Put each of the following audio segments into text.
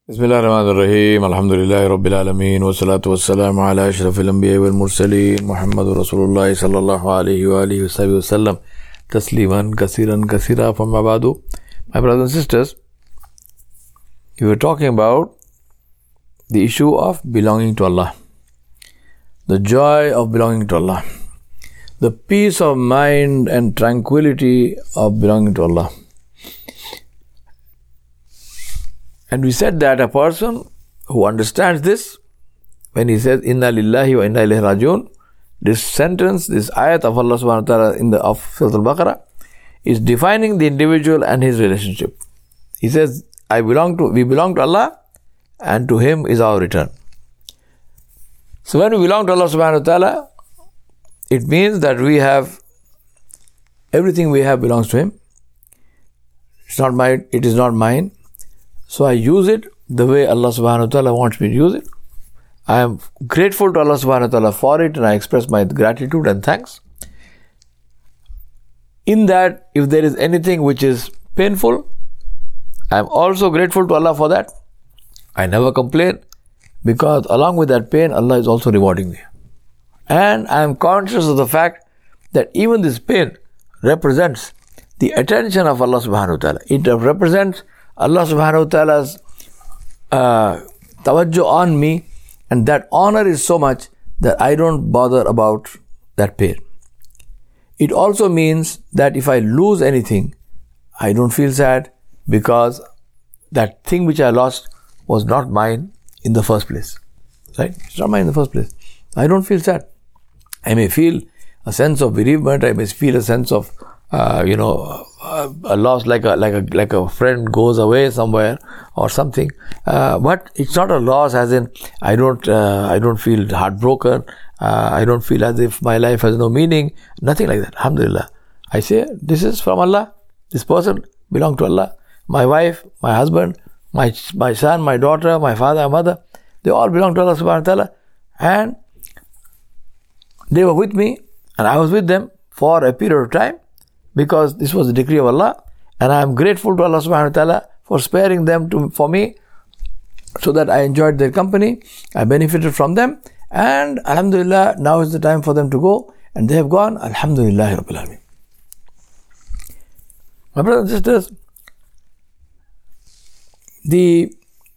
Bismillahirrahmanirrahim. Alhamdulillahi Rabbil Alameen. Wa salatu wa salamu ala ashrafil anbiya wal mursaleen. Muhammadur Rasulullah sallallahu alayhi wa alihi wa sallam. Tasliman kasiran kasira from abadu. My brothers and sisters, we were talking about the issue of belonging to Allah. The joy of belonging to Allah. The peace of mind and tranquility of belonging to Allah. And we said that a person who understands this, when he says, Inna lillahi wa inna ilayhi rajiun, this sentence, this ayat of Allah subhanahu wa ta'ala of Surah Al-Baqarah, is defining the individual and his relationship. He says, we belong to Allah, and to Him is our return. So when we belong to Allah subhanahu wa ta'ala, it means that everything we have belongs to Him. It's not mine, it is not mine. So I use it the way Allah subhanahu wa ta'ala wants me to use it. I am grateful to Allah subhanahu wa ta'ala for it, and I express my gratitude and thanks. In that, if there is anything which is painful, I am also grateful to Allah for that. I never complain, because along with that pain, Allah is also rewarding me. And I am conscious of the fact that even this pain represents the attention of Allah subhanahu wa ta'ala. It represents Allah subhanahu wa ta'ala's tawajjuh on me, and that honor is so much that I don't bother about that pain. It also means that if I lose anything, I don't feel sad, because that thing which I lost was not mine in the first place. Right? It's not mine in the first place. I don't feel sad. I may feel a sense of bereavement. I may feel a sense of a loss, like a friend goes away somewhere or something, but it's not a loss as in I don't feel heartbroken, I don't feel as if my life has no meaning, nothing like that. Alhamdulillah, I say this is from Allah, this person belongs to Allah, my wife, my husband, my son, my daughter, my father, my mother, they all belong to Allah subhanahu wa ta'ala, and they were with me and I was with them for a period of time, because this was the decree of Allah, and I am grateful to Allah subhanahu wa ta'ala for sparing them for me, so that I enjoyed their company, I benefited from them, and alhamdulillah, now is the time for them to go, and they have gone. Alhamdulillah Rabbil Alameen. My brothers and sisters, the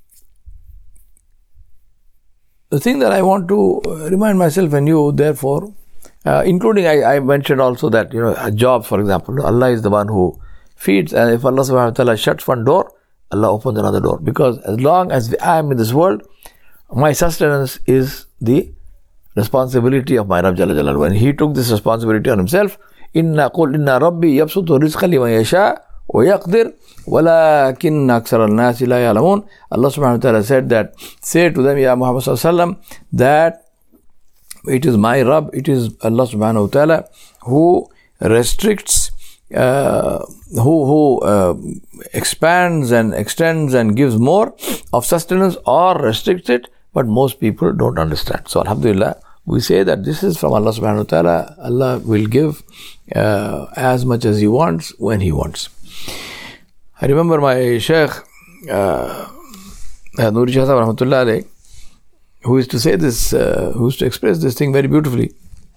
thing that I want to remind myself and you, therefore, including I mentioned also that, jobs, for example, Allah is the one who feeds, and if Allah subhanahu wa ta'ala shuts one door, Allah opens another door, because as long as I am in this world, my sustenance is the responsibility of my Rabb Jalla Jalaluhu, and He took this responsibility on Himself. Inna Rabbi yabsutu rizqa liman yasha wa yaqdir walakinna akthara an-nasi la ya'lamun. Allah subhanahu wa ta'ala said that, say to them, Ya Muhammad sallallahu alaihi wasallam, that it is my Rabb, it is Allah subhanahu wa ta'ala who restricts, who expands and extends and gives more of sustenance, or restricts it, but most people don't understand. So alhamdulillah, we say that this is from Allah subhanahu wa ta'ala. Allah will give as much as He wants, when He wants. I remember my Shaykh, Nuri Shah Sahib Rahmatullah Alayh, who used to say this, who used to express this thing very beautifully.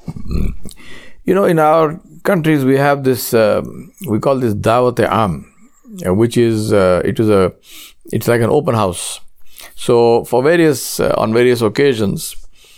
In our countries we have this, we call this Dawat-e-Am, which is, it's like an open house. So on various occasions,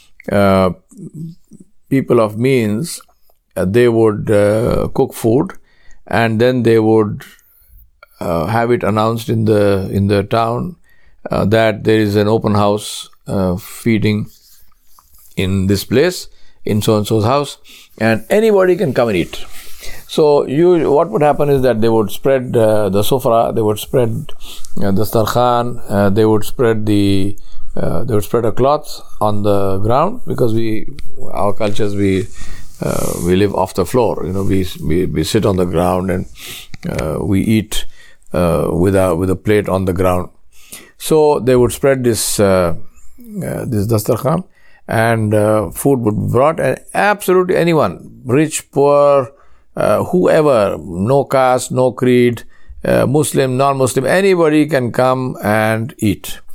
people of means, they would cook food, and then they would have it announced in the town that there is an open house feeding in this place, in so-and-so's house, and anybody can come and eat. So what would happen is that they would spread the sofra, they would spread the dastarkhan, they would spread a cloth on the ground, because our cultures, we live off the floor. We sit on the ground, and we eat with a plate on the ground. So they would spread this dastarkhan, and food would be brought, and absolutely anyone, rich, poor, whoever, no caste, no creed, Muslim, non-Muslim, anybody can come and eat.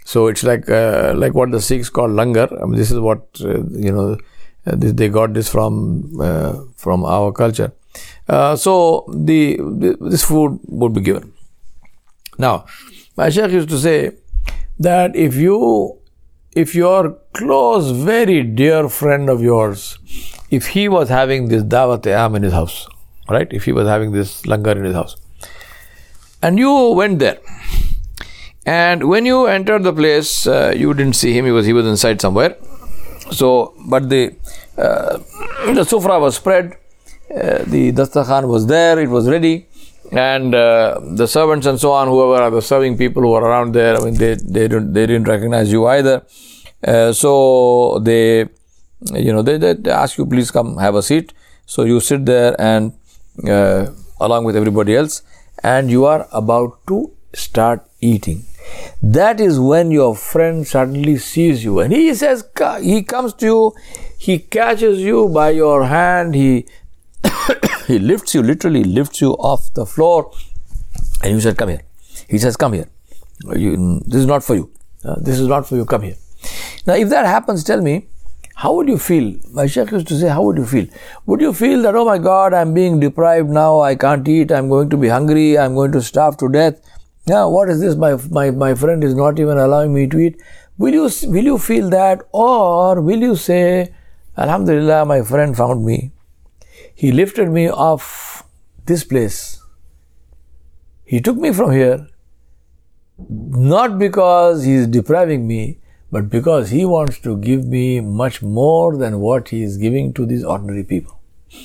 So it's like what the Sikhs call langar. I mean, this is what they got this from our culture. So this food would be given. Now, my Shaykh used to say that if your close, very dear friend of yours, if he was having this dawat-e-am in his house, right? If he was having this langar in his house, and you went there, and when you entered the place, you didn't see him. He was inside somewhere. So, but the sufra was spread, the dastakhan was there, it was ready, and the servants and so on, whoever are the serving people who are around there, I mean, they didn't recognize you either. So they ask you, please come have a seat. So you sit there and along with everybody else, and you are about to start eating. That is when your friend suddenly sees you, and he comes to you, he catches you by your hand, he literally lifts you off the floor, and you said, come here. He says, come here. This is not for you. This is not for you. Come here. Now, if that happens, tell me, how would you feel? My Shaykh used to say, how would you feel? Would you feel that, oh my God, I'm being deprived now, I can't eat, I'm going to be hungry, I'm going to starve to death? Now, what is this? My friend is not even allowing me to eat. Will you feel that? Or will you say, Alhamdulillah, my friend found me. He lifted me off this place. He took me from here, not because he is depriving me, but because he wants to give me much more than what he is giving to these ordinary people.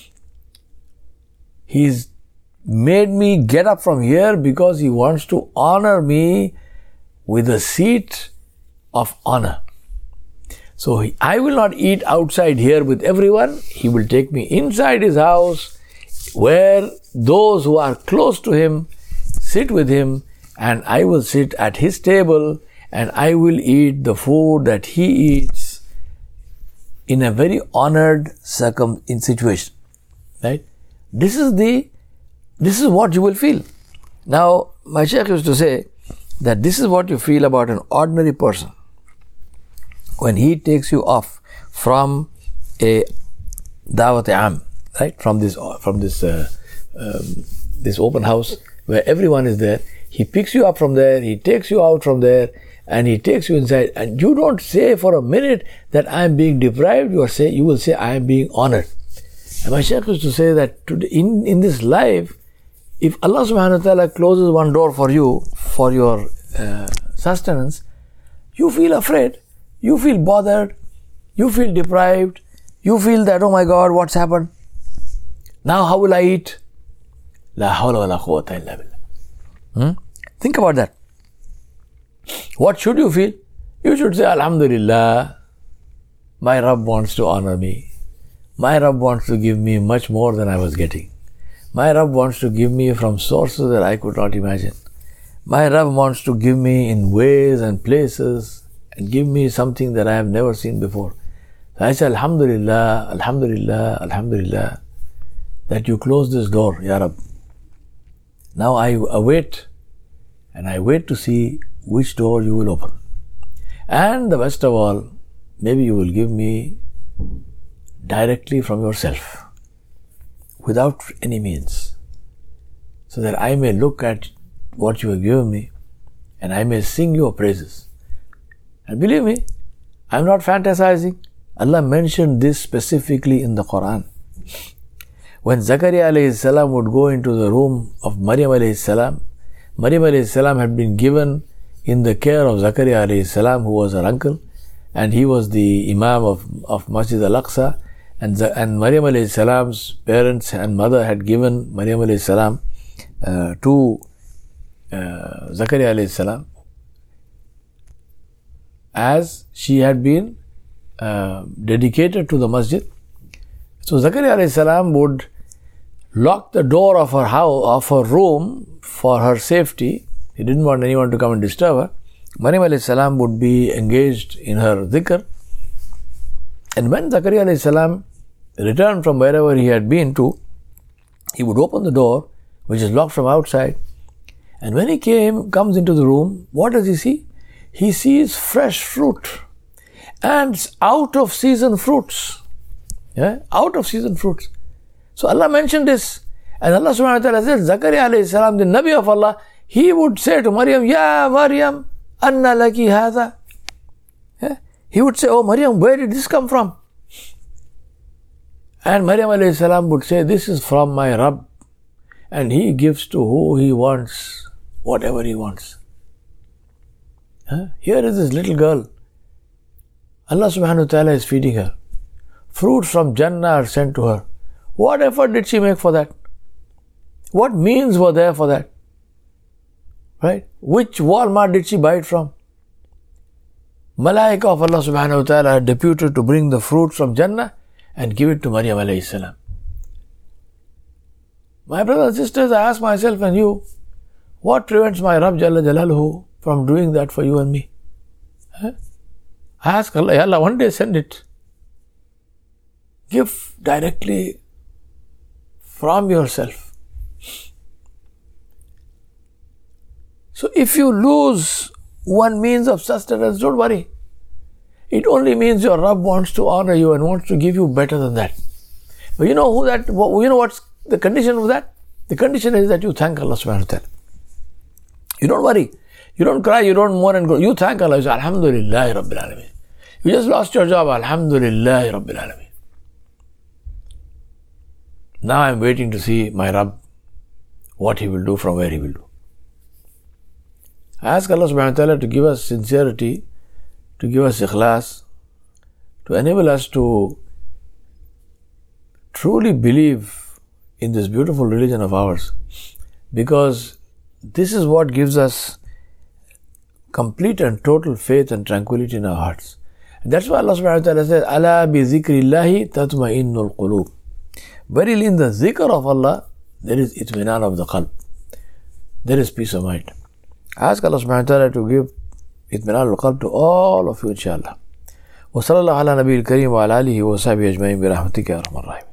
He's made me get up from here because he wants to honor me with a seat of honor. So I will not eat outside here with everyone. He will take me inside his house where those who are close to him sit with him, and I will sit at his table and I will eat the food that he eats in a very honored situation. Right? This is what you will feel. Now, my Shaykh used to say that this is what you feel about an ordinary person when he takes you off from a dawat-e-am, right? From this open house where everyone is there. He picks you up from there, he takes you out from there, and he takes you inside. And you don't say for a minute that I am being deprived. You will say I am being honored. And my Shaykh used to say that in this life, if Allah subhanahu wa ta'ala closes one door for you, for your sustenance, you feel afraid, you feel bothered, you feel deprived, you feel that, oh my God, what's happened? Now how will I eat? La hawla wa la quwwata illa billah. Think about that. What should you feel? You should say, Alhamdulillah, my Rabb wants to honor me. My Rabb wants to give me much more than I was getting. My Rabb wants to give me from sources that I could not imagine. My Rabb wants to give me in ways and places and give me something that I have never seen before. So I say, Alhamdulillah, Alhamdulillah, Alhamdulillah, that you close this door, Ya Rabb. Now I await, and I wait to see which door you will open. And the best of all, maybe you will give me directly from yourself, without any means, so that I may look at what you have given me and I may sing your praises. And believe me, I am not fantasizing. Allah mentioned this specifically in the Quran. When Zakaria alayhi salam would go into the room of Maryam alayhi salam, Maryam alayhi salam had been given in the care of Zakaria alayhi salam, who was her uncle, and he was the Imam of Masjid al-Aqsa, and Maryam alayhi salam's parents and mother had given Maryam alayhi salam to Zakaria alayhi salam, as she had been dedicated to the masjid. So Zakaria alayhi salam would lock the door of her house, of her room, for her safety. He didn't want anyone to come and disturb her. Maryam alayhi salam would be engaged in her dhikr. And when Zakaria alayhi salam returned from wherever he had been to, he would open the door, which is locked from outside. And when he comes into the room, what does he see? he sees fresh fruit and out of season fruits. Yeah? Out of season fruits. So Allah mentioned this. And Allah subhanahu wa ta'ala said, Zakaria alayhi salam, the Nabi of Allah, he would say to Maryam, Ya Maryam, anna laki hadha. Yeah? He would say, oh Maryam, where did this come from? And Maryam alayhi salam would say, this is from my Rabb. And he gives to who he wants, whatever he wants. Here is this little girl. Allah subhanahu wa ta'ala is feeding her. Fruits from Jannah are sent to her. What effort did she make for that? What means were there for that? Right? Which Walmart did she buy it from? Malaika of Allah subhanahu wa ta'ala are deputed to bring the fruits from Jannah and give it to Maryam alayhi salam. My brothers and sisters, I ask myself and you, what prevents my Rabb Jalla Jalaluhu from doing that for you and me? I ask Allah, Ya Allah, one day send it. Give directly from yourself. So if you lose one means of sustenance, don't worry. It only means your Rabb wants to honor you and wants to give you better than that. But you know what's the condition of that? The condition is that you thank Allah subhanahu wa ta'ala. You don't worry. You don't cry, you don't mourn and go. You thank Allah. You say, Alhamdulillah Rabbil Alameen. You just lost your job. Alhamdulillah Rabbil Alameen. Now I am waiting to see my Rabb, what He will do, from where He will do. I ask Allah subhanahu wa ta'ala to give us sincerity, to give us ikhlas, to enable us to truly believe in this beautiful religion of ours, because this is what gives us complete and total faith and tranquility in our hearts. And that's why Allah subhanahu wa ta'ala says, Ala bi zikrillahi tatma'innul qulub. Verily in the zikr of Allah, there is itminan of the qalb. There is peace of mind. I ask Allah subhanahu wa ta'ala to give itminan al-qalb to all of you, inshallah. Wa sallallahu ala nabiyil kareem wa ala alihi wa sahbihi ajma'in bi rahmatika ya arhamar rahimin.